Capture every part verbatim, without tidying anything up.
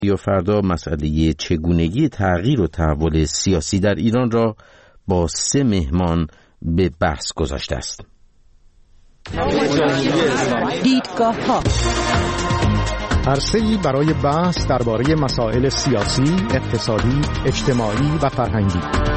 یا فردا مسئله چگونگی تغییر و تحول سیاسی در ایران را با سه مهمان به بحث گذاشته است. دیدگاه‌ها عرصه‌ای برای بحث درباره مسائل سیاسی، اقتصادی، اجتماعی و فرهنگی.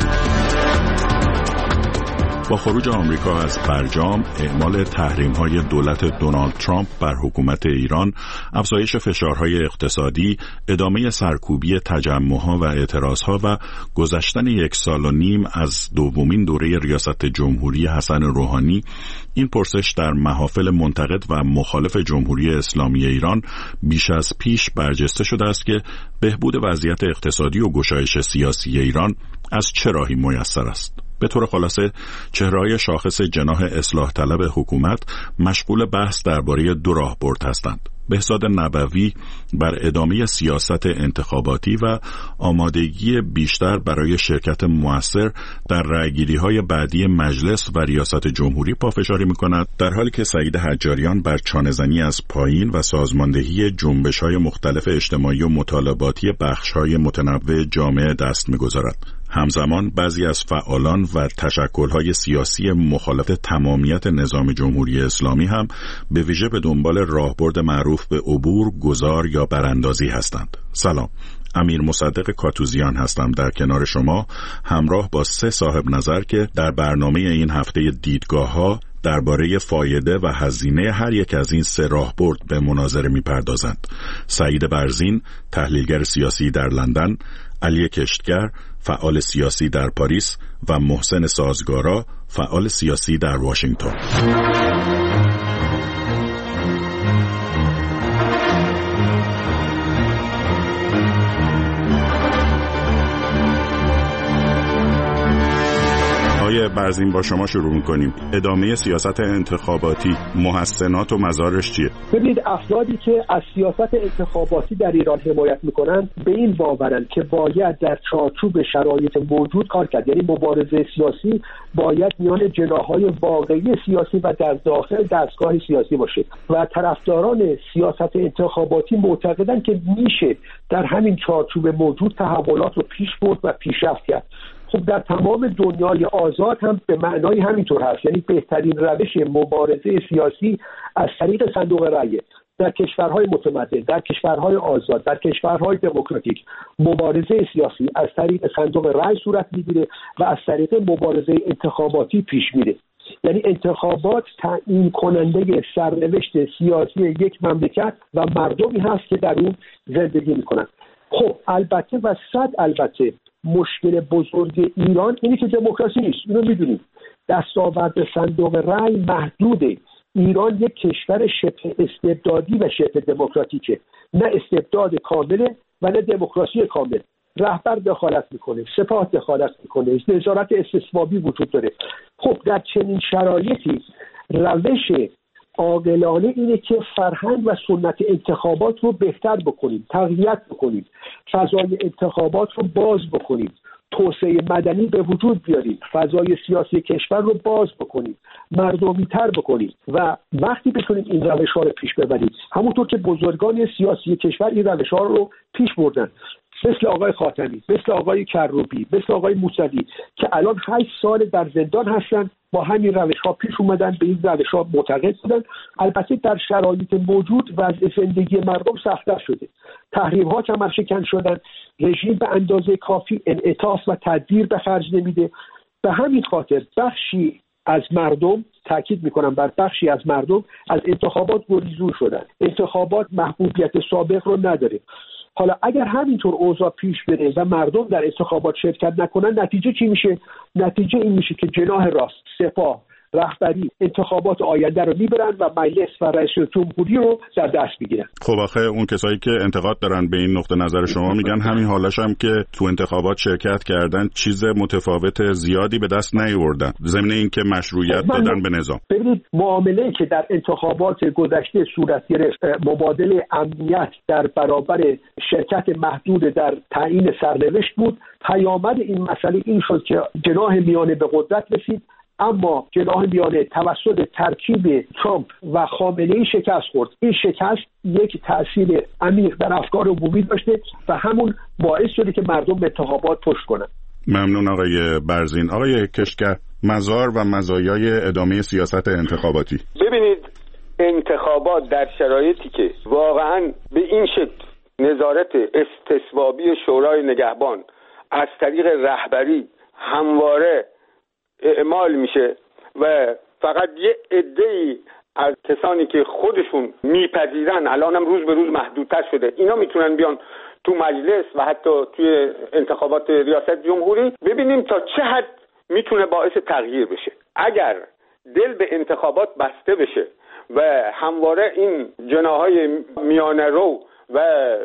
با خروج آمریکا از برجام، اعمال تحریم‌های دولت دونالد ترامپ بر حکومت ایران، افزایش فشارهای اقتصادی، ادامه سرکوبی تجمع‌ها و اعتراضها و گذشتن یک سال و نیم از دومین دوره ریاست جمهوری حسن روحانی، این پرسش در محافل منتقد و مخالف جمهوری اسلامی ایران بیش از پیش برجسته شده است که بهبود وضعیت اقتصادی و گشایش سیاسی ایران از چه راهی میسر است. به طور خلاصه چهره‌های شاخص جناح اصلاح طلب حکومت مشغول بحث درباره دو راهبرد هستند: بهزاد نبوی بر ادامه سیاست انتخاباتی و آمادگی بیشتر برای شرکت مؤثر در رأیگیری‌های بعدی مجلس و ریاست جمهوری پافشاری می‌کند، در حالی که سعید حجاریان بر چانه‌زنی از پایین و سازماندهی جنبش‌های مختلف اجتماعی و مطالباتی بخش‌های متنوع جامعه دست می‌گذارد. همزمان بعضی از فعالان و تشکل‌های سیاسی مخالف تمامیت نظام جمهوری اسلامی هم به ویژه به دنبال راهبرد معروف به عبور، گذار یا براندازی هستند. سلام، امیر مصدق کاتوزیان هستم در کنار شما، همراه با سه صاحب نظر که در برنامه این هفته دیدگاه‌ها درباره فایده و هزینه هر یک از این سه راهبرد به مناظره می‌پردازند. سعید برزین، تحلیلگر سیاسی در لندن، علی کشتگر، فعال سیاسی در پاریس و محسن سازگارا، فعال سیاسی در واشنگتن. آقای برزین، با شما شروع می‌کنیم. ادامه سیاست انتخاباتی، محسنات و مزارش چیه؟ ببینید، افرادی که از سیاست انتخاباتی در ایران حمایت میکنن به این باورن که باید در چارچوب شرایط موجود کار کرد. یعنی مبارزه سیاسی باید میان جناح‌های واقعی سیاسی و در داخل دستگاه سیاسی باشه و طرفداران سیاست انتخاباتی معتقدن که میشه در همین چارچوب موجود تحولات رو پیش برد و پیشرفت کرد. خب در تمام دنیای آزاد هم به معنای همینطور هست. یعنی بهترین روش مبارزه سیاسی از طریق صندوق رأی در کشورهای متمدن، در کشورهای آزاد، در کشورهای دموکراتیک، مبارزه سیاسی از طریق صندوق رأی صورت میگیره و از طریق مبارزه انتخاباتی پیش میره. یعنی انتخابات تعیین کننده سرنوشت سیاسی یک مملکت و مردمی هست که در اون زندگی میکنن. خب البته و صد البته مشکل بزرگ ایران اینه که دموکراسی نیست. اینو میدونیم. دستاورد صندوق رأی محدوده. ایران یک کشور شبه استبدادی و شبه دموکراتیکه. نه استبداد کامله و نه دموکراسی کامل. رهبر دخالت میکنه، سپاه دخالت میکنه، نظارت استثبابی وجود داره. خب در چنین شرایطی روش عاقلانه اینه که فرهنگ و سنت انتخابات رو بهتر بکنیم، تقویت بکنیم، فضای انتخابات رو باز بکنیم، توسعه مدنی به وجود بیاریم، فضای سیاسی کشور رو باز بکنیم، مردمی تر بکنیم و وقتی بتونیم این روش ها رو پیش ببریم، همونطور که بزرگان سیاسی کشور این روش ها رو پیش بردن، مثل آقای خاتمی، مثل آقای کروبی، مثل آقای موسوی که الان هشت سال در زندان هستن، با همین روش ها پیش اومدن، به این روش ها معتقد بودن. البته در شرایط موجود وضع زندگی مردم سخت‌تر شده، تحریم ها کمرشکن شدن، رژیم به اندازه کافی انعطاف و تدبیر به خرج نمیده. به همین خاطر بخشی از مردم، تاکید میکنم بر بخشی از مردم، از انتخابات گریزون شدن. انتخابات محبوبیت سابق رو نداره. حالا اگر همینطور اوضاع پیش بره و مردم در انتخابات شرکت نکنن، نتیجه چی میشه؟ نتیجه این میشه که جناح راست، سپاه، رهبری انتخابات آینده رو میبرن و مجلس و رئیس جمهوری رو در دست میگیرن. خب آخه اون کسایی که انتقاد دارن به این نقطه نظر شما میگن همین حالاش هم که تو انتخابات شرکت کردن چیز متفاوت زیادی به دست نیاوردن، ضمن اینکه مشروعیت دادن به نظام. ببینید، معامله‌ای که در انتخابات گذشته صورت گرفت، مبادله امنیت در برابر شرکت محدود در تعیین سرنوشت بود. پیامد این مسئله این شد که جناح میانه به قدرت رسید، اما جناح میانه توسط ترکیب ترامپ و خامنه‌ای شکست خورد. این شکست یک تأثیر عمیق در افکار عمومی داشته و همون باعث شده که مردم به انتخابات پشت کنند. ممنون آقای برزین. آقای کشگر، مزار و مزایای ادامه سیاست انتخاباتی. ببینید، انتخابات در شرایطی که واقعا به این شکل نظارت استصوابی شورای نگهبان از طریق رهبری همواره اعمال میشه و فقط یه عده‌ای از کسانی که خودشون میپذیرن، الانم روز به روز محدودتر شده، اینا میتونن بیان تو مجلس و حتی توی انتخابات ریاست جمهوری. ببینیم تا چه حد میتونه باعث تغییر بشه. اگر دل به انتخابات بسته بشه و همواره این جناحهای میانه رو و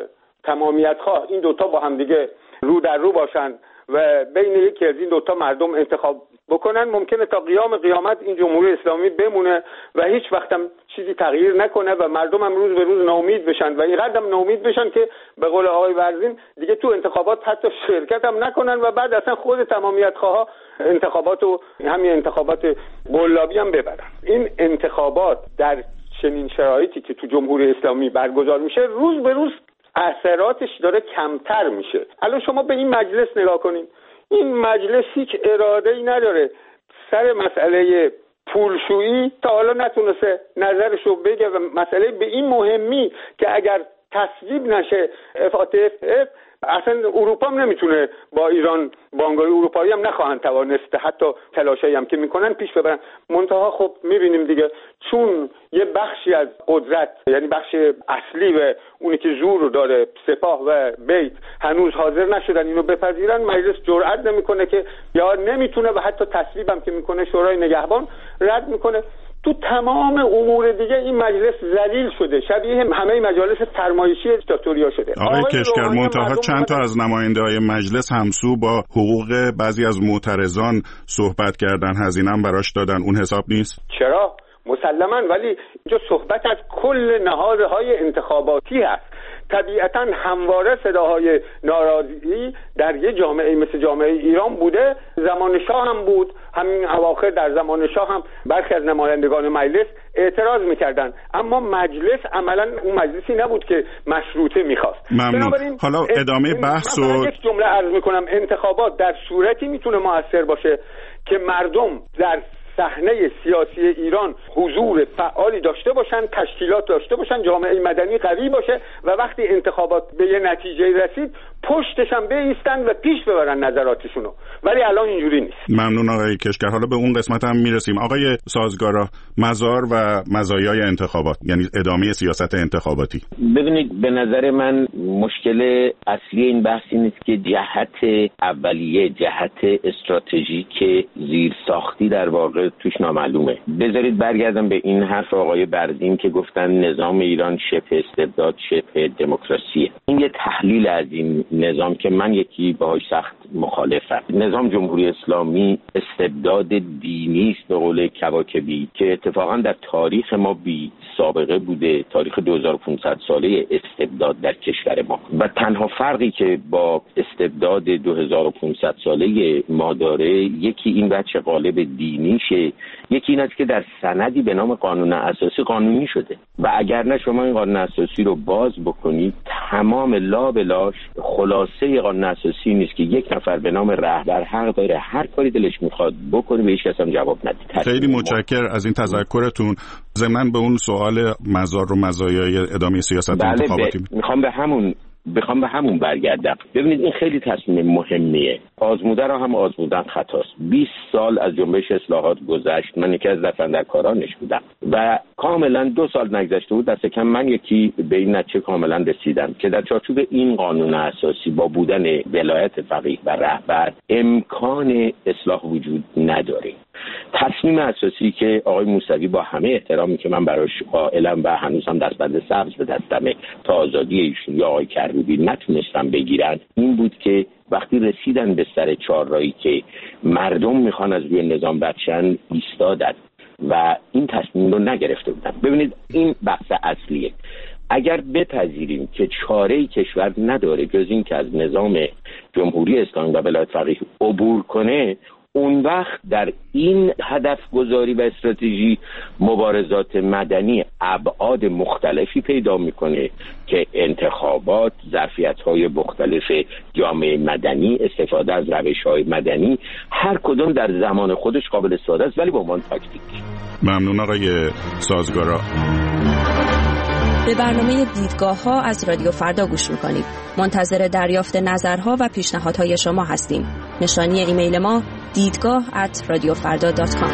تمامیت خواه این دوتا با هم دیگه رو در رو باشن و بین یکی از این دوتا مردم انتخاب بکنن، ممکنه تا قیام قیامت این جمهوری اسلامی بمونه و هیچ وقت هم چیزی تغییر نکنه و مردم هم روز به روز ناامید بشن و اینقدر هم ناامید بشن که به قول آقای برزین دیگه تو انتخابات حتی شرکت هم نکنن و بعد اصلا خود تمامیت خواه انتخابات و همین انتخابات قلابی هم ببرن. این انتخابات در چنین شرایطی که تو جمهوری اسلامی برگزار میشه روز به روز اثراتش داره کمتر میشه. الان شما به این مجلس نگاه کنین، این مجلس هیچ اراده‌ای نداره سر مسئله پولشویی، تا حالا نتونسته نظرشو بگه و مسئله به این مهمی که اگر تصویب نشه اف آ تی اف اصلا اروپا هم نمیتونه با ایران، بانک‌های اروپایی هم نخواهند توانست حتی تلاشایی هم که میکنن پیش ببرن. منتها خب میبینیم دیگه، چون یه بخشی از قدرت، یعنی بخش اصلی و اونی که زور رو داره، سپاه و بیت، هنوز حاضر نشدن اینو بپذیرن، مجلس جرئت نمیکنه که، یا نمیتونه و حتی تصویب هم که میکنه شورای نگهبان رد میکنه. تو تمام امور دیگه این مجلس ذلیل شده، شبیه همه مجالس فرمایشی دیکتاتوریا شده. آقای کشگر، منتها چند تا از نماینده‌های مجلس همسو با حقوق بعضی از معترضان صحبت کردن، هزینه هم براش دادن، اون حساب نیست؟ چرا؟ مسلماً، ولی اینجا صحبت از کل نهادهای انتخاباتی هست. طبیعتاً همواره صداهای ناراضی در یه جامعه مثل جامعه ایران بوده. زمان شاه هم بود، همین اواخر در زمان شاه هم برخی از نمایندگان مجلس اعتراض میکردن، اما مجلس عملاً اون مجلسی نبود که مشروطه میخواست. ممنون. حالا ادامه بحث و یک جمله عرض میکنم، انتخابات در صورتی میتونه موثر باشه که مردم در صحنه سیاسی ایران حضور فعالی داشته باشن، تشکیلات داشته باشن، جامعه مدنی قوی باشه و وقتی انتخابات به یه نتیجه رسید پشتش هم بایستن و پیش ببرن نظراتشونو، ولی الان اینجوری نیست. ممنون آقای کشگر. حالا به اون قسمت هم میرسیم. آقای سازگارا، مزار و مزایای انتخابات، یعنی ادامه سیاست انتخاباتی. ببینید، به نظر من مشکل اصلی این بحث این است که جهت اولیه، جهت استراتژیک زیر ساختی در واقع توش نامعلومه. بذارید برگردم به این حرف آقای برزین که گفتن نظام ایران شبه استبداد، شبه دموکراسیه. این یه تحلیل از این نظام که من یکی باهاش سخت مخالفم. نظام جمهوری اسلامی استبداد دینی است به قول کواکبی که اتفاقا در تاریخ ما بی سابقه بوده، تاریخ دو هزار و پانصد ساله استبداد در کشور ما، و تنها فرقی که با استبداد دو هزار و پانصد ساله ما داره یکی این بچه قالب دینیشه، یکی این است که در سندی به نام قانون اساسی قانونی شده و اگر نه شما این قانون اساسی رو باز بکنید تمام لابلاش خلاصه قانون اساسی نیست که یک نفر به نام رهبر حق داره هر کاری دلش میخواد بکنه، به هیچ کس هم جواب نده. خیلی متشکرم از این تذکرتون. ضمن به اون سوال مزار و مزایای ادامه سیاست بله انتخاباتی ب... میخوام به همون بخوام به همون برگردم. ببینید، این خیلی تصمیم مهمیه. آزموده را هم آزمودن خطاست. بیست سال از جنبش اصلاحات گذشت، من یکی از دستاندرکارانش بودم و کاملا دو سال نگذشته بود دست کم من یکی به این نتیجه کاملا رسیدم که در چارچوب این قانون اساسی با بودن ولایت فقیه و رهبر امکان اصلاح وجود نداره. تصمیم اساسی که آقای موسوی با همه احترامی که من براش قائلم و هنوز هم دستبند سبز به دستمه تا آزادی ایشون یا آقای کروبی نتونستن بگیرن، این بود که وقتی رسیدن به سر چهارراهی که مردم میخوان از روی نظام بچن ایستادن و این تصمیم رو نگرفته بودن. ببینید، این بحث اصلیه. اگر بپذیریم که چاره‌ای کشور نداره جز این که از نظام جمهوری اسلامی و ولایت فقیه عبور کنه، اون وقت در این هدف گذاری و استراتژی مبارزات مدنی ابعاد مختلفی پیدا میکنه که انتخابات، ظرفیت‌های مختلف جامعه مدنی، استفاده از روش‌های مدنی، هر کدوم در زمان خودش قابل استفاده است ولی با عنوان تاکتیک. ممنون آقای سازگارا. به برنامه دیدگاه ها از رادیو فردا گوش میکنید. منتظر دریافت نظرها و پیشنهادهای شما هستیم. نشانی ایمیل ما دیدگاه ات رادیو فردا دات کام.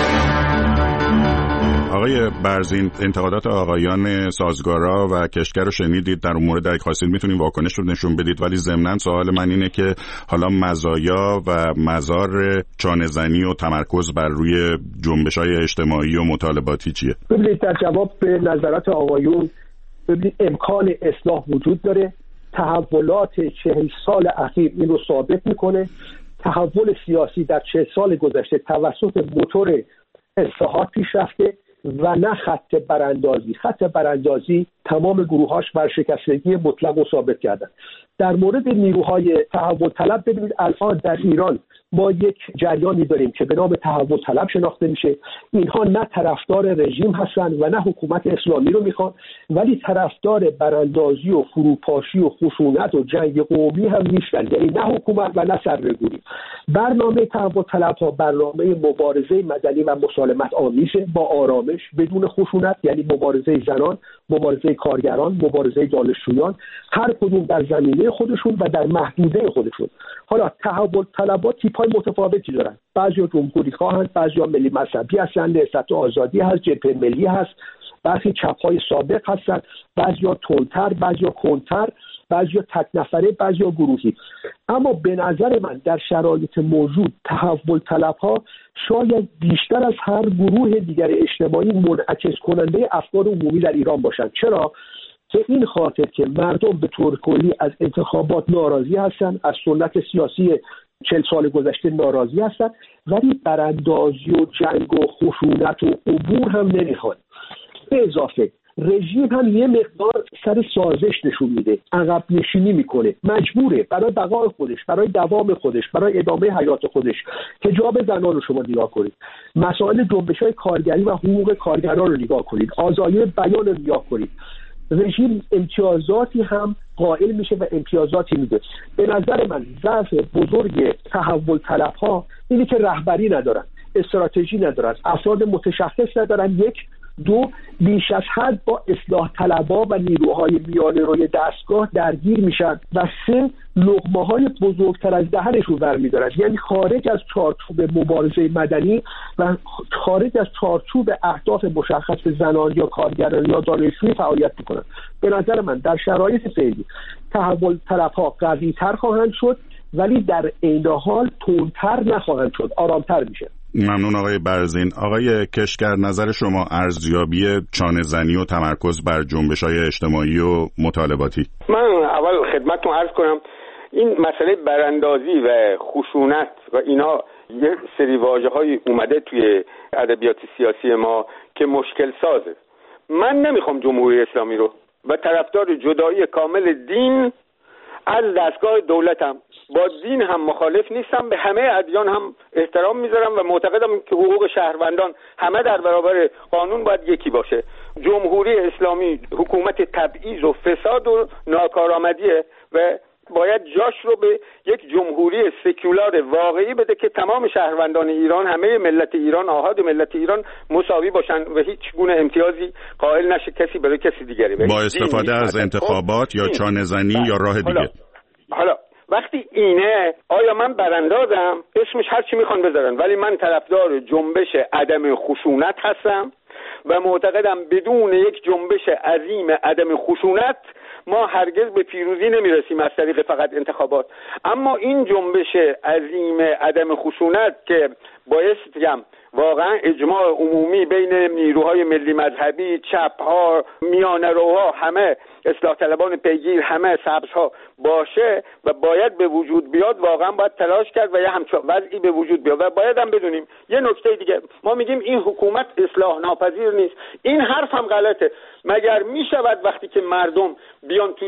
آقای برزین، انتقادات آقایان سازگارا و کشگر رو شنیدید. در امور درک خواستید میتونید واکنش رو نشون بدید، ولی ضمناً سوال من اینه که حالا مزایا و مزار چانه‌زنی و تمرکز بر روی جنبش‌های اجتماعی و مطالباتی چیه؟ ببینید، در جواب به نظرات آقایون، ببینید امکان اصلاح وجود داره. تحولات چهل سال اخیر این رو ثابت میکنه. تحول سیاسی در چهل سال گذشته توسط موتور اصلاحات پیش رفته و نه خط براندازی. خط براندازی تمام گروهاش ورشکستگی مطلق رو ثابت کردن. در مورد نیروهای تحول طلب، ببینید الان در ایران ما یک جریانی داریم که به نام تحول طلب شناخته میشه. اینها نه طرفدار رژیم هستن و نه حکومت اسلامی رو میخوان، ولی طرفدار براندازی و فروپاشی و خشونت و جنگ قومی هم نیستن، یعنی نه حکومت و نه سرنگونی. برنامه تحول طلب ها برنامه مبارزه مدنی و مسالمت آمیزه، با آرامش، بدون خشونت، یعنی مبارزه زنان، مبارزه کارگران، مبارزه دانشجویان، هر کدوم در زمینه خودشون و در محدوده خودشون. حالا تحول طلبات تیپ‌های متفاوتی دارن. بعضیا جمهوری خواهند، بعضیا ملی مذهبی هستند، نهضت آزادی هست، جبهه ملی هست، بعضی چپ‌های سابق هستند، بعضیا تندتر، بعضیا کندتر، بعضیا تک نفره، بعضیا گروهی. اما به نظر من در شرایط موجود تحول طلب‌ها شاید بیشتر از هر گروه دیگر اجتماعی منعکس کننده افکار عمومی در ایران باشند. چرا؟ به این خاطر که مردم به طور کلی از انتخابات ناراضی هستند، از سنت سیاسی چهل سال گذشته ناراضی هستند، ولی براندازی و جنگ و خشونت و عبور هم نمیخوان. به اضافه رژیم هم یه مقدار سر سازش نشون میده، عقب نشینی میکنه، مجبوره برای بقای خودش، برای دوام خودش، برای ادامه حیات خودش. حجاب زنان رو شما نگاه کنید، مسائل جنبش‌های کارگری و حقوق کارگران رو نگاه کنید، آزادی بیان رو نگاه کنید. رژیم امتیازاتی هم قائل میشه و امتیازاتی میده. به نظر من ضعف بزرگ تحول طلب‌ها اینه که رهبری ندارن، استراتژی ندارن، افراد متشخص ندارن. یک دو بیش از حد با اصلاح طلبها و نیروهای میانه روی دستگاه درگیر میشن و سه لقمه‌های بزرگتر از دهنشون برمی‌دارن، یعنی خارج از چارچوب مبارزه مدنی و خارج از چارچوب اهداف مشخص زنان یا کارگران یا دانشجویی فعالیت میکنن. به نظر من در شرایط فعلی تحول طلبها قوی‌تر خواهند شد، ولی در عین حال تندتر نخواهند شد، آرامتر میشه. ممنون آقای برزین. آقای کشگر، نظر شما ارزیابی چانه‌زنی و تمرکز بر جنبش‌های اجتماعی و مطالباتی؟ من اول خدمتتون عرض کنم این مسئله براندازی و خشونت و اینا یه سری واژه‌های اومده توی ادبیات سیاسی ما که مشکل سازه. من نمیخوام جمهوری اسلامی رو و طرفدار جدایی کامل دین از دستگاه دولتم. با دین هم مخالف نیستم، به همه ادیان هم احترام میذارم و معتقدم که حقوق شهروندان همه در برابر قانون باید یکی باشه. جمهوری اسلامی حکومت تبعیض و فساد و ناکارآمدیه و باید جاش رو به یک جمهوری سکولار واقعی بده که تمام شهروندان ایران، همه ملت ایران، آحاد ملت ایران مساوی باشن و هیچ گونه امتیازی قائل نشه کسی برای کسی دیگری. با استفاده از انتخابات یا چانه‌زنی یا راه دیگه. حالا, حالا وقتی اینه، آیا من براندازم؟ اسمش هر چی میخوان بذارن، ولی من طرفدار جنبش عدم خشونت هستم و معتقدم بدون یک جنبش عظیم عدم خشونت ما هرگز به پیروزی نمیرسیم از طریق فقط انتخابات. اما این جنبش عظیم عدم خشونت که بایستیم واقعا اجماع عمومی بین نیروهای ملی مذهبی، چپ‌ها، میانه‌روها، همه اصلاح طلبان پیگیر، همه سبزها باشه و باید به وجود بیاد، واقعا باید تلاش کرد و یه همچون وضعی به وجود بیاد. و باید هم بدونیم یه نکته دیگه، ما میگیم این حکومت اصلاح ناپذیر نیست، این حرف هم غلطه. مگر میشود وقتی که مردم بیان توی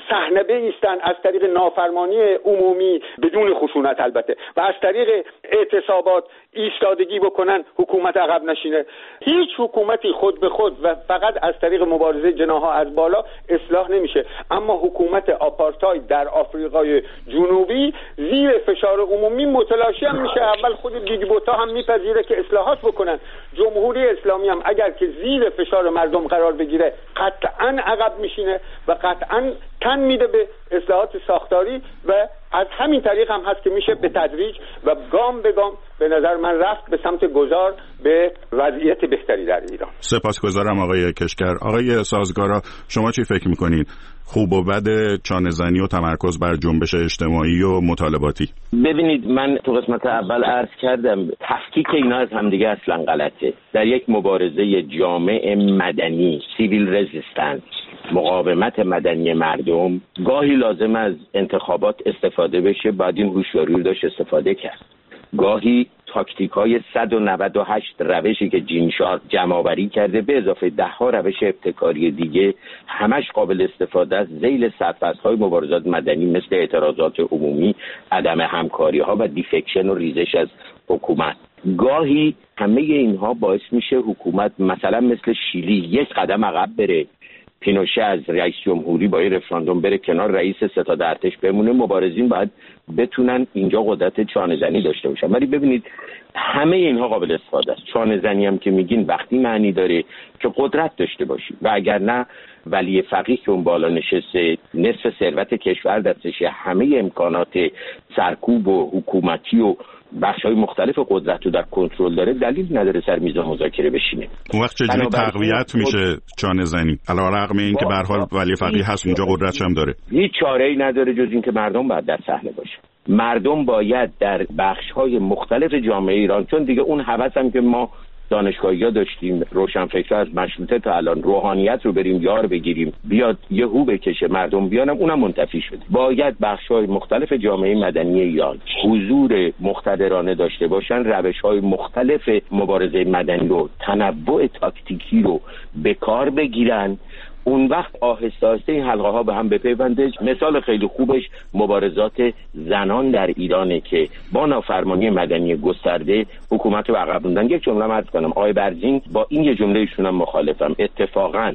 صحنه بایستن از طریق نافرمانی عمومی بدون خشونت البته و از طریق اعتصابات ایستادگی بکنن حکومت عقب نشینه. هیچ حکومتی خود به خود و فقط از طریق مبارزه جناح‌ها از بالا اصلاح نمیشه، اما حکومت آپارتاید در آفریقای جنوبی زیر فشار عمومی متلاشی هم میشه. اول خود بیگ بوتا هم میپذیره که اصلاحات بکنن. جمهوری اسلامی هم اگر که زیر فشار مردم قرار بگیره قطعاً عقب میشینه و قطعاً تن میده به اصلاحات ساختاری و از همین طریق هم هست که میشه به تدریج و گام به گام به نظر من رفت به سمت گذار به وضعیت بهتری در ایران. سپاسگزارم آقای کشگر. آقای سازگارا، شما چی فکر میکنید؟ خوب و بد چانه‌زنی و تمرکز بر جنبش اجتماعی و مطالباتی؟ ببینید، من تو قسمت اول عرض کردم تفکیک اینا از همدیگه اصلا غلطه. در یک مبارزه جامع مدنی، سیویل رزیستنس، مقاومت مدنی مردم، گاهی لازم از انتخابات استفاده بشه، بعد این هوشیاری رو داشت استفاده کرد. گاهی تاکتیک‌های صد و نود و هشت روشی که جین شارپ جمع‌آوری کرده به اضافه ده ها روش ابتکاری دیگه همش قابل استفاده است ذیل سرفصل‌های مبارزات مدنی مثل اعتراضات عمومی، عدم همکاری‌ها و دیفکشن و ریزش از حکومت. گاهی همه اینها باعث میشه حکومت مثلا مثل شیلی یک قدم عقب بره، پینوشه از رئیس جمهوری با رفراندوم بره کنار، رئیس ستاد ارتش بمونه، مبارزین باید بتونن اینجا قدرت چانه‌زنی داشته باشن. ولی ببینید همه اینها قابل استفاده است. چانه‌زنی هم که میگین وقتی معنی داره که قدرت داشته باشی و اگر نه ولی فقیه که اون بالا نشسته نصف ثروت کشور دستشه، همه امکانات سرکوب و حکومتی و بخش‌های مختلف قدرت رو در کنترل داره، دلیل نداره سر میز مذاکره بشینه. اون وقت چجوری تقویت میشه چانه‌زنی؟ علیرغم این که به هر حال ولی فقیه هست اونجا قدرتش هم داره. هیچ چاره‌ای نداره جز اینکه مردم باید در صحنه باشه. مردم باید در بخش‌های مختلف جامعه ایران، چون دیگه اون هوس هم که ما دانشگاهی‌ها داشتیم، روشنفکرها از مشروطه تا الان روحانیت رو بریم یار بگیریم بیاد یه هو بکشه مردم بیانم، اونم منتفی شده. باید بخش‌های مختلف جامعه مدنی ایران حضور مقتدرانه داشته باشن، روش‌های مختلف مبارزه مدنی رو، تنوع تاکتیکی رو به کار بگیرن. اون وقت آهسته آهسته این حلقه ها به هم بپیونده. مثال خیلی خوبش مبارزات زنان در ایرانه که با نافرمانی مدنی گسترده حکومت رو عقب موندن. یک جمله عرض کنم، آقای برزین با این یه جمله ایشون هم مخالفم. اتفاقا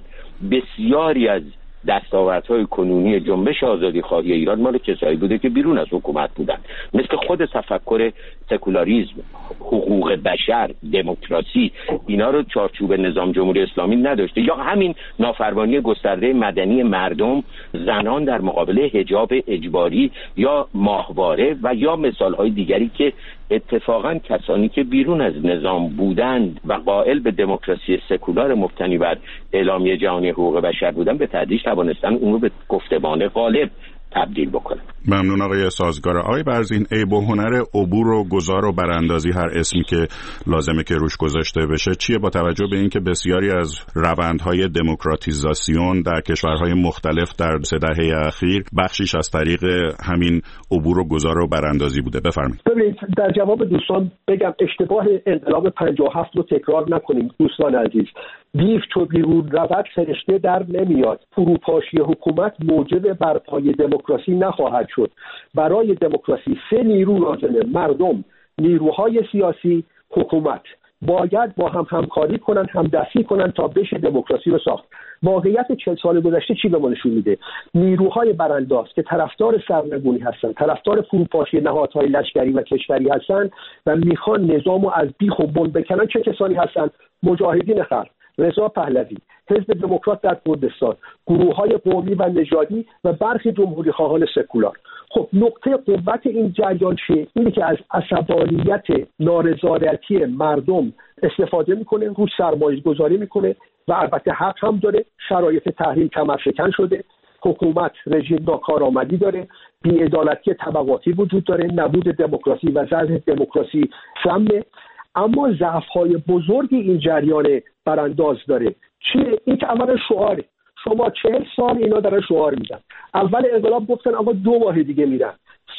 بسیاری از دستاوردهای کنونی جنبش آزادیخواهی ایران مال کسایی بوده که بیرون از حکومت بودن، مثل خود تفکر سکولاریسم، حقوق بشر، دموکراسی، اینا رو چارچوب نظام جمهوری اسلامی نداشته. یا همین نافرمانی گسترده مدنی مردم، زنان در مقابل حجاب اجباری یا ماهواره و یا مثالهای دیگری که اتفاقا کسانی که بیرون از نظام بودند و قائل به دموکراسی سکولار مبتنی بر اعلامیه جهانی حقوق بشر بودند به تدریج توانستن اون رو به گفتمان غالب تبدیل بکنه. ممنون آقای سازگار. آقای برزین، عیب و هنر عبور و گذار و براندازی، هر اسمی که لازمه که روش گذاشته بشه، چیه با توجه به اینکه بسیاری از روندهای دموکراتیزاسیون در کشورهای مختلف در سه دهه اخیر بخشیش از طریق همین عبور و گذار و براندازی بوده؟ بفرمایید. ببینید، در جواب دوستان بگم اشتباه انقلاب پنجاه و هفت رو تکرار نکنیم دوستان عزیز. بیف چو بیرون رود فرشته در نمیاد. فروپاشی حکومت موجب برپای دموکراسی نخواهد شد. برای دموکراسی سه نیرو لازمه: مردم، نیروهای سیاسی، حکومت. باید با هم همکاری کنن، هم دستی کنن تا بشه دموکراسی رو ساخت. واقعیت چهل سال گذشته چی به ما نشون میده؟ نیروهای برانداز که طرفدار سرنگونی هستن، طرفدار فروپاشی نهادهای لشکری و کشوری هستن و میخوان نظامو از بیخ و بن بکنن، چه کسانی هستن؟ مجاهدین خلق، رضا پهلوی، حزب دموکرات در کردستان، گروه‌های قومی و نژادی و برخی جمهوری خواهان سکولار. خب نقطه قوت این جریان چیه؟ اینه که از عصبانیت نارضایتی مردم استفاده میکنه، روش سرمایه گذاری میکنه و البته حق هم داره. شرایط تحریم کمرشکن شده، حکومت رژیم ناکارآمدی داره، بی‌عدالتی طبقاتی وجود داره، نبود دموکراسی و ضعف دموکراسی سمه. اما ضعف‌های بزرگی این جریان برانداز داره. چیه؟ این که اولا شعاره. شما چهل سال اینا دارن شعار میدن. اول انقلاب گفتن آقا دو ماه دیگه میرن.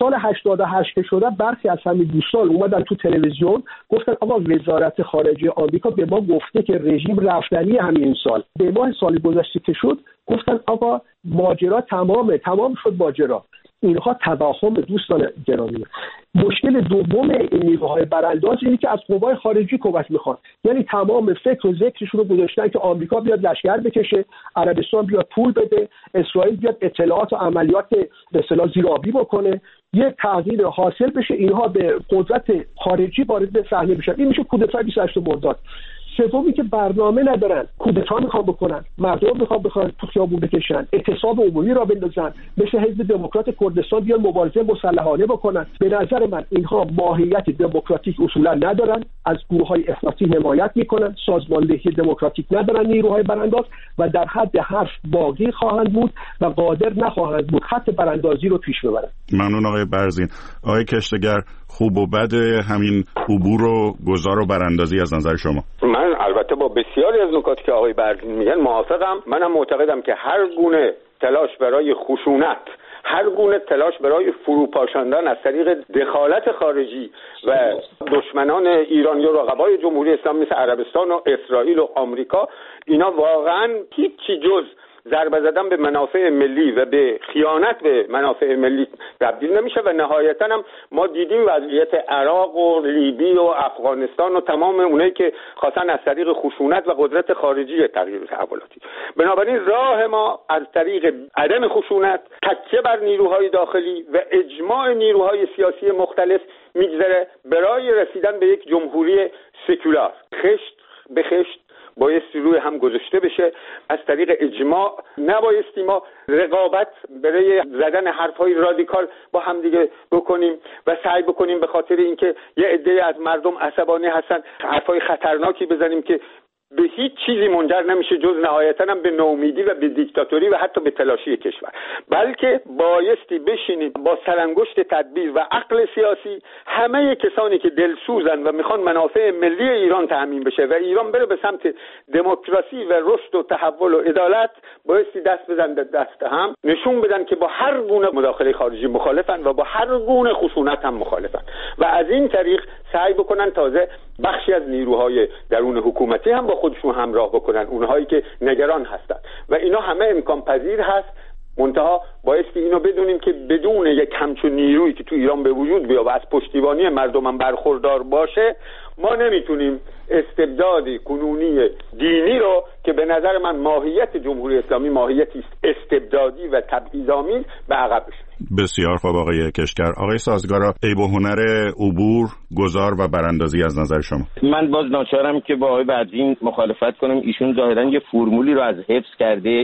سال هشتاد و هشت که شده برخی از همین دوستان اومدن تو تلویزیون گفتن آقا وزارت خارجه آمریکا به ما گفته که رژیم رفتنی همین سال. به ماه سال گذشته که شد گفتن آقا ماجرا تمامه، تمام شد ماجرا. اینها توهم دوستان گرامی. مشکل دوم این نیروهای برانداز اینه که از قوای خارجی کمک میخوان، یعنی تمام فکر و ذکرشون رو گذاشتن که آمریکا بیاد لشکر بکشه، عربستان بیاد پول بده، اسرائیل بیاد اطلاعات و عملیات به اصطلاح زیرآبی بکنه، یک تغییر حاصل بشه، اینها به قدرت خارجی وارد صحنه بشن. این میشه کودتای بیست و هشت مرداد. سومی که برنامه ندارن، کودتا میخوان بکنن، مردم میخوان بخوان تو خیابون بکشن، اعتصاب عمومی را بندازن، مثل حزب دموکرات کردستان بیان مبارزه مسلحانه بکنن. به نظر من اینها ماهیت دموکراتیک اصولا ندارن، از گروه‌های افراطی حمایت میکنن، سازماندهی دموکراتیک ندارن نیروهای برانداز و در حد حرف باقی خواهند بود و قادر نخواهند بود خط براندازی رو پیش ببرن. ممنون آقای برزین. آقای کشتگر، خوب و بد همین عبور و گذار و براندازی از نظر شما؟ من البته با بسیاری از نکاتی که آقای برزین میگن موافقم. منم معتقدم که هر گونه تلاش برای خشونت، هر گونه تلاش برای فروپاشاندن از طریق دخالت خارجی و دشمنان ایرانی و رقبای جمهوری اسلامی مثل عربستان و اسرائیل و آمریکا، اینا واقعا هیچی جز ضربه زدن به منافع ملی و به خیانت به منافع ملی تبدیل نمیشه. و نهایتا هم ما دیدیم وضعیت عراق و لیبی و افغانستان و تمام اونایی که خواستن از طریق خشونت و قدرت خارجی تغییر تحولاتی. بنابراین راه ما از طریق عدم خشونت، تکیه بر نیروهای داخلی و اجماع نیروهای سیاسی مختلف میگذره برای رسیدن به یک جمهوری سکولار. خشت به خشت بایستی روی هم گذاشته بشه. از طریق اجماع نبایستی ما رقابت برای زدن حرفهای رادیکال با هم دیگه بکنیم و سعی بکنیم به خاطر اینکه یه عده از مردم عصبانی هستن حرفهای خطرناکی بزنیم که به هیچ چیزی منجر نمیشه جز نهایتاً هم به نومیدی و به دیکتاتوری و حتی به تلاشی کشور. بلکه بایستی بشینیم با سرانگشت تدبیر و عقل سیاسی همه کسانی که دلسوزن و میخوان منافع ملی ایران تامین بشه و ایران بره به سمت دموکراسی و رشد و تحول و عدالت، بایستی دست بزنن دست هم، نشون بدن که با هر گونه مداخله خارجی مخالفن و با هر گونه خشونت هم مخالفن و از این طریق سعی بکنن تازه بخشی از نیروهای درون حکومتی هم با خودشون همراه بکنن، اونهایی که نگران هستن و اینا همه امکان پذیر هست. منتها بایستی اینو بدونیم که بدون یک همچون نیرویی که تو ایران به وجود بیاد و از پشتیبانی مردم هم برخوردار باشه، ما نمیتونیم استبدادی کنونی دینی رو که به نظر من ماهیت جمهوری اسلامی ماهیتی است استبدادی و تبعیض‌آمیز به عقب بشونیم. بسیار خوب آقای کشتگر. آقای سازگارا، عیب و هنر عبور، گذار و براندازی از نظر شما؟ من باز ناچارم که با آقای برزین مخالفت کنم. ایشون ظاهرا یه فرمولی رو از حفظ کرده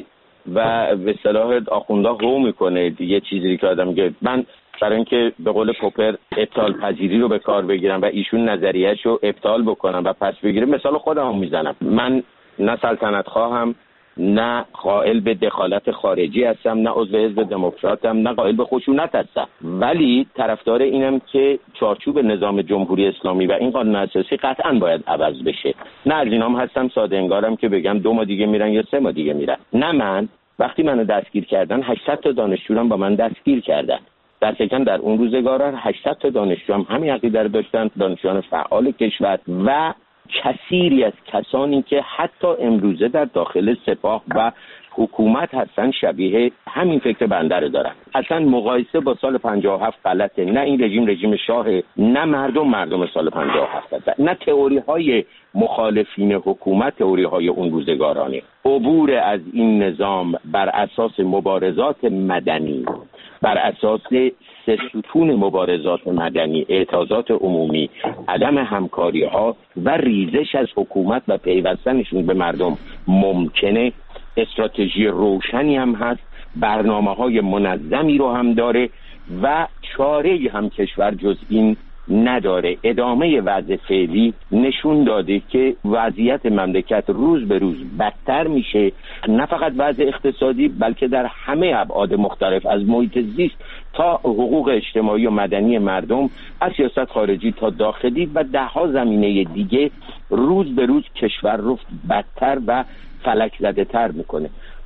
و به اصطلاح آخوندا هو میکنه یه چیزی که آدم میگه. من برای اینکه به قول پوپر ابطال پذیری رو به کار بگیرم و ایشون نظریه‌اش رو ابطال بکنم و پس بگیرم، مثال خودم میزنم. من نه سلطنت خواهم، نه قائل به دخالت خارجی هستم، نه عضو حزب دموکراتم، نه قائل به خشونت هستم، ولی طرفدار اینم که چارچوب نظام جمهوری اسلامی و این قانون اساسی قطعاً باید عوض بشه. نه از اینام هستم ساده انگارم که بگم دو ماه دیگه میرن یا سه ماه دیگه میرن. نه، من وقتی منو دستگیر کردن هشتصد تا دانشجو با من دستگیر کردن. در سکن در اون روزگاران هشتصد تا دانشجو هم همین عقیده رو داشتن، دانشجویان فعال کشور و کثیری از کسانی که حتی امروزه در داخل سپاه و حکومت هستن شبیه همین فکر بنده رو دارن. اصلا مقایسه با سال پنجاه و هفت غلطه. نه این رژیم رژیم شاهه، نه مردم مردم سال پنجاه و هفت هستن، نه تئوری های مخالفین حکومت تئوری های اون روزگارانه. عبور از این نظام بر اساس مبارزات مدنی، بر اساس سه ستون مبارزات مدنی، اعتراضات عمومی، عدم همکاری ها و ریزش از حکومت و پیوستنشون به مردم ممکنه. استراتژی روشنی هم هست، برنامه‌های منظمی رو هم داره و چاره‌ای هم کشور جز این نداره. ادامه وضع فعلی نشون داده که وضعیت مملکت روز به روز بدتر میشه، نه فقط وضع اقتصادی بلکه در همه ابعاد مختلف، از محیط زیست تا حقوق اجتماعی و مدنی مردم، از سیاست خارجی تا داخلی و ده ها زمینه دیگه. روز به روز کشور رو بدتر و فلک زده تر میکنه.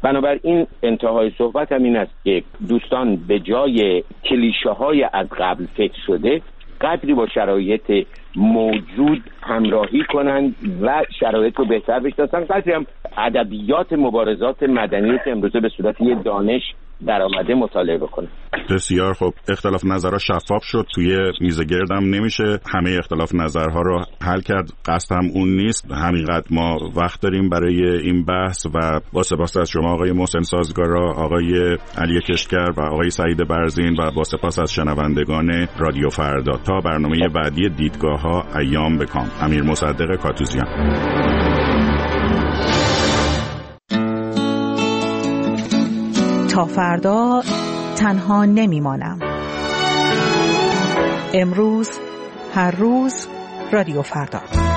بنابراین انتهای صحبت هم این است که دوستان به جای کلیشه های از قبل فکر شده قدری با شرایط موجود همراهی کنند و شرایط رو بهتر بشناسن، قدری هم ادبیات مبارزات مدنی که امروزه به صورت یه دانش در آمده مطالعه بکنه. بسیار خوب. اختلاف نظرها شفاف شد، توی میز گردم نمیشه همه اختلاف نظرها رو حل کرد، قصد هم اون نیست. همینقدر ما وقت داریم برای این بحث و با سپاس از شما آقای محسن سازگارا، آقای علی کشتگر و آقای سعید برزین و با سپاس از شنوندگان رادیو فردا. تا برنامه بعدی دیدگاه ها، ایام بکام. امیر مصدق کاتوزیان. تا فردا تنها نمیمانم. امروز هر روز رادیو فردا.